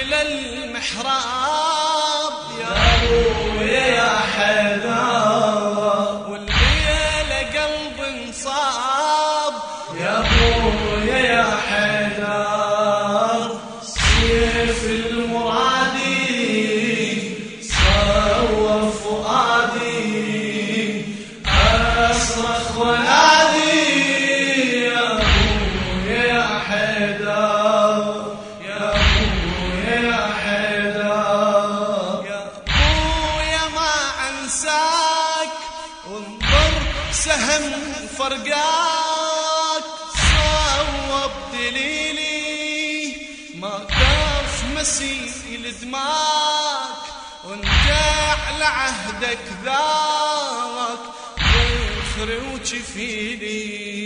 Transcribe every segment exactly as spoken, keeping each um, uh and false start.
مكمل المحراب يا ابويا يا حيدر، والليلة قلب انصاب يا ابويا يا حيدر، سيف المرادي صوف فؤادي اصرخ ونادي يا ابويا يا حيدر، يا ابويا يا حيدر، يا ابويا ما انساك وانظر سهم فرقاك صوب دليلي ما كف مسيل دماك وانت على عهدك ذاك ذخري وجفيلي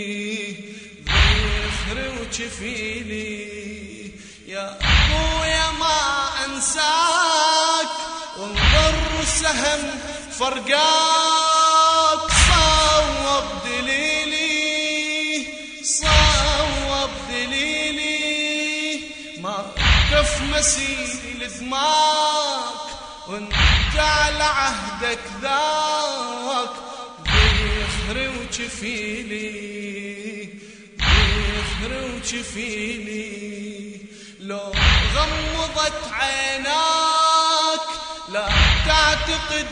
ذخري وجفيلي يا ابويا ما انساك وانظر سهم فرقاك صوب دليلي صوب دليلي ما كف مسيل دماك وانت على عهدك ذاك ذخري وجفيلي ذخري وجفيلي لو غمضت عيناك لا تعتقد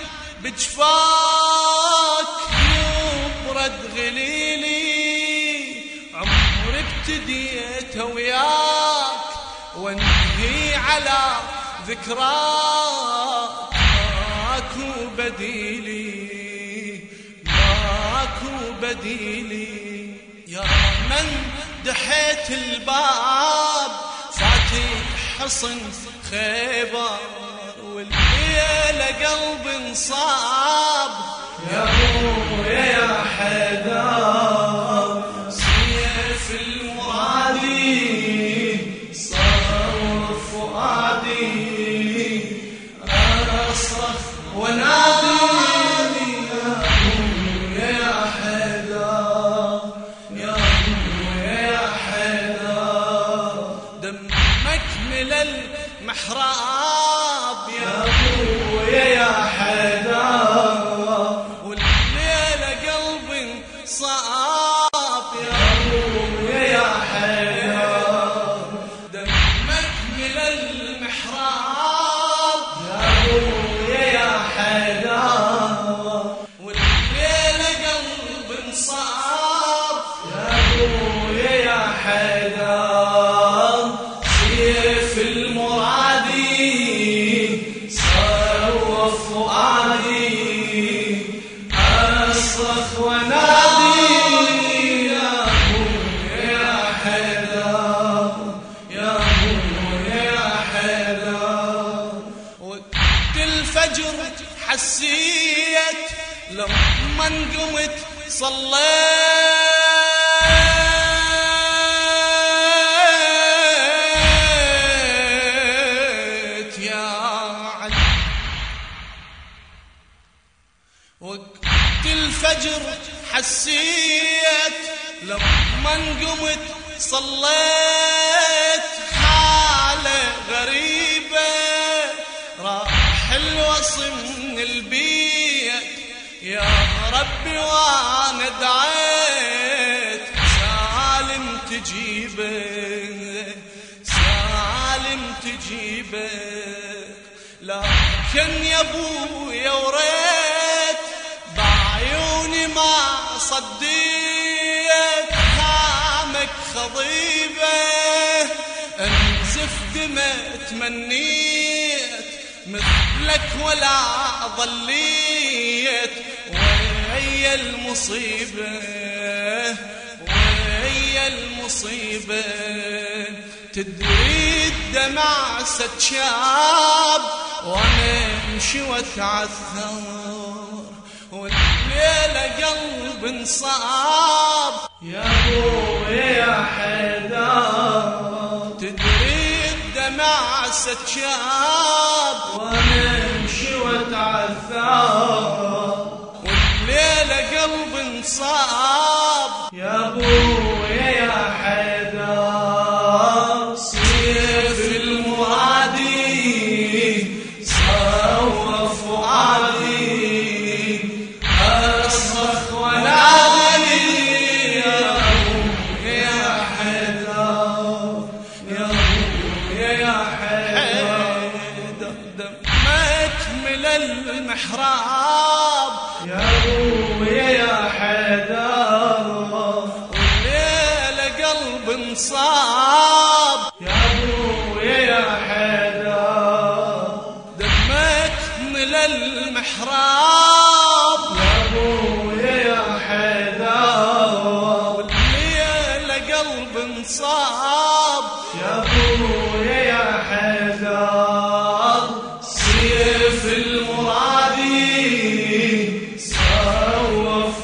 بجفاك يبرد غليلي عمري ابتديت وياك وانهي على ذكراك ماكو بديلي ماكو بديلي يا من دحيت الباب فاتح حصن خيبر والليلة قلب انصاب يا ابويا يا حيدر، سيف المرادي صوف فؤادي اصرخ ونادي يا ابويا يا حيدر، يا ابويا يا حيدر، دمك مل المحراب يا ابويا يا حيدر، والليلة قلب صعب يا ابويا يا حيدر، دمك مل المحراب يا ابويا يا حيدر، والليلة قلب صعب يا ابويا يا حيدر، سيف المرادي صوف فؤادي اصرخ ونادي يا ابويا يا حيدر، يا ابويا يا حيدر، وقت الفجر حسيت لما قمت صليت يا علي، وقت الفجر حسيت لما قمت صليت حالة غريبة راح الوصم من البيت يا ربي وانا دعيت سالم تجيبه سالم تجيبه، لكن يا ابويا وريت بعيوني ما صديت هامك خضيبه انزف دمع تمنيت مثلك ولا ظليت ويا المصيبة ويا المصيبة تدري الدمع ست شاب وانا امشي واتعثر والليلة قلب انصاب يا ابويا يا حيدر، تدري الدمع ست شاب وانا امشي واتعثر والليلة قلب انصاب يا ابويا يا حيدر، سيف المرادي المحراب يا ابويا يا حيدر، والليلة قلب انصاب يا ابويا يا حيدر، دمك من المحراب يا ابويا يا حيدر، والليلة قلب انصاب يا ابويا يا حيدر، سيف المرادي صوف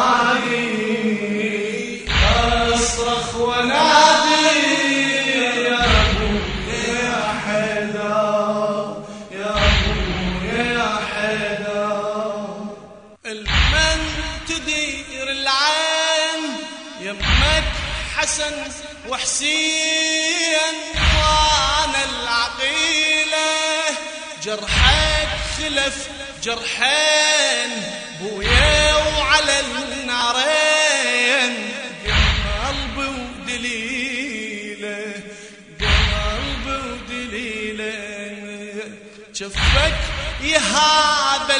فؤادي، اصرخ ونادي يا ابويا يا حيدر، يا ابويا يا حيدر. المن تدير العين يمك حسن وحسين، وانا العقيله جرحك خلف جرحين بويا وعلى النارين، قلبي ودليله قلبي ودليله شفك يا هذا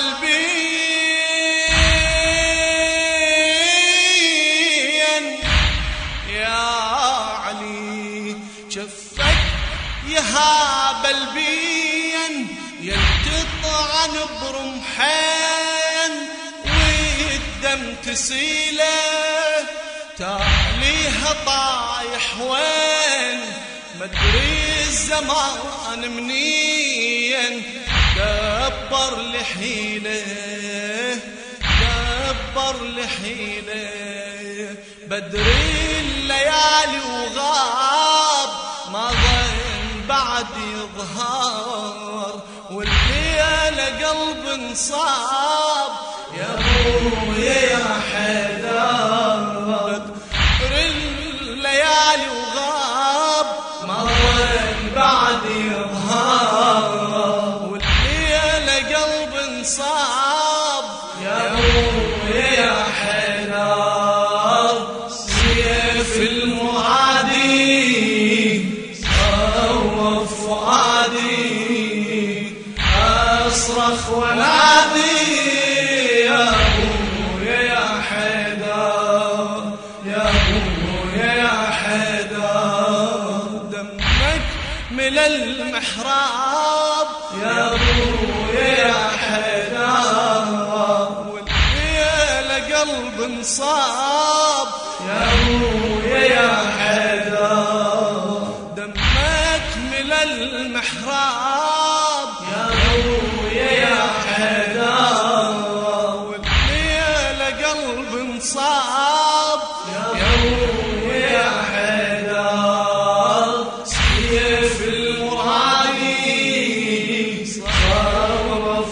البين يا علي، شفك يا هذا البين يلتطعن برمحين والدم تسيله، تاليها طايح وين مدري الزمان منين، دبر لحيله دبر لحيله بدري الليالي وغاب ما ظن بعد يظهر، والليلة قلب انصاب يا ابويا يا حيدر، بدر الليالي وغاب ما ظن بعد يظهر، والليلة قلب انصاب يا ابويا يا حيدر، سيف المعادي صوف فؤادي، اصرخ ونادي يا ابويا يا حيدر، يا ابويا يا حيدر، دمك من المحراب يا ابويا يا حيدر، والليلة قلب انصاب يا ابويا يا حيدر، دمك من المحراب يا ابويا يا حيدر، والليلة قلب انصاب يا ابويا يا حيدر، سيف المرادي صوف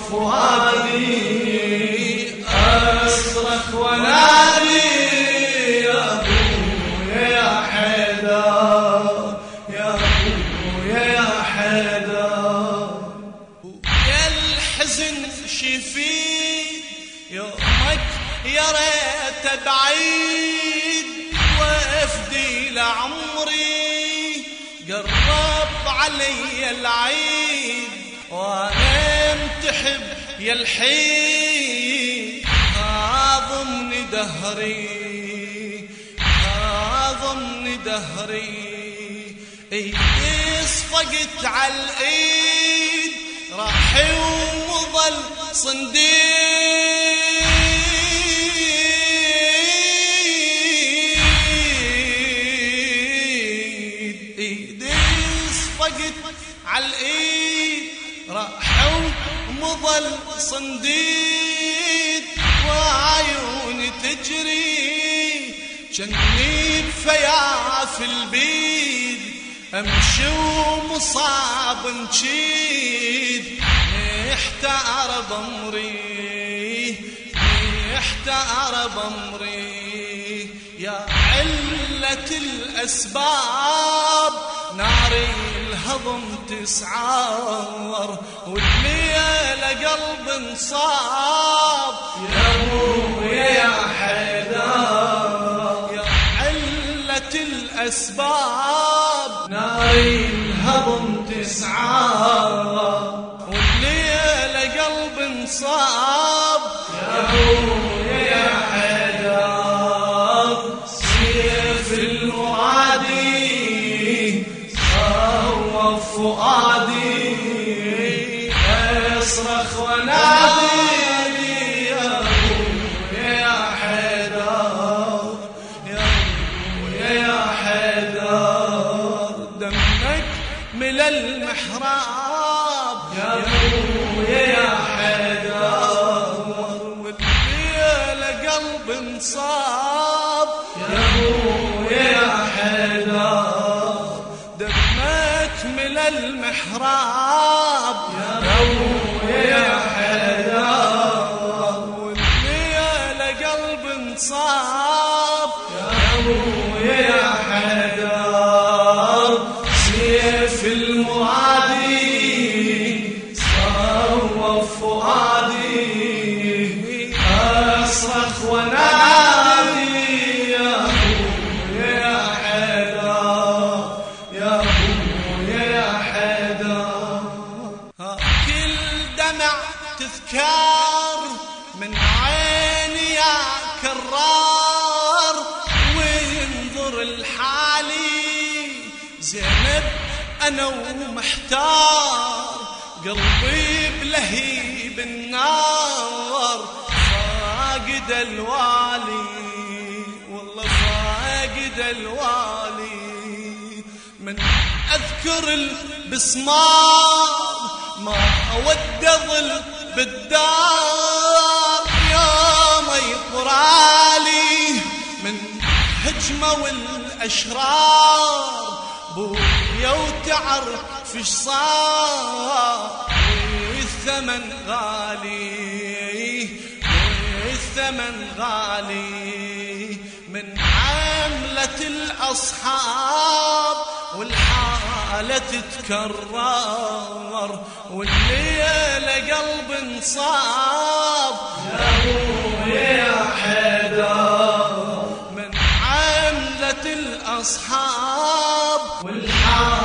فؤادي، اصرخ ونادي يا ابويا يا حيدر، يا ابويا يا حيدر. يا الحزن شفيد يومك يا ريت بعيد، وافدي لعمري قرب علي العيد، وانا امتحب يا الحين هاضمني دهري هاضمني دهري، ايدي صفقت على الايد راحي ومظل صنديد، ايدي صفقت على الايد راحي ومظل صنديد، وعيوني تجري جني بفياف البيد، امشي ومصاب نشيد يحتار بمري يحتار بمري، يا علة الأسباب ناري الهضم تسعار، والليلة قلب انصاب يا ابويا يا حيدر، يا علة الأسباب ناري الهضم تسعار، والليلة قلب انصاب فؤادي اصرخ ونادي يا ابويا يا حيدر يا ابويا يا حيدر دمك ملا المحراب يا ابويا يا حيدر والليل قلب انصاب يا ابويا يا حيدر دمك ملا المحراب يا ابويا يا حيدر والليل قلب انصاب يا ابويا يا حيدر سيف المعادي صوف فؤادي اصرخ ونادي يا ابويا يا حيدر يا ابويا يا حيدر كل دمع تذكار من عيني يا كرار وينظر الحالي زينب انا ومحتار قلبي بلهيب النار فاقد الوالي والله فاقد الوالي من اذكر البسمار ما اود اظل بالدار يوم يطرالي من هجمه والاشرار بويا وتعرف ايش صار والثمن غالي والثمن غالي من عملة الأصحاب والحالة تتكرر والليل قلب انصاب يا ابويا يا حيدر من عملة الأصحاب والحالة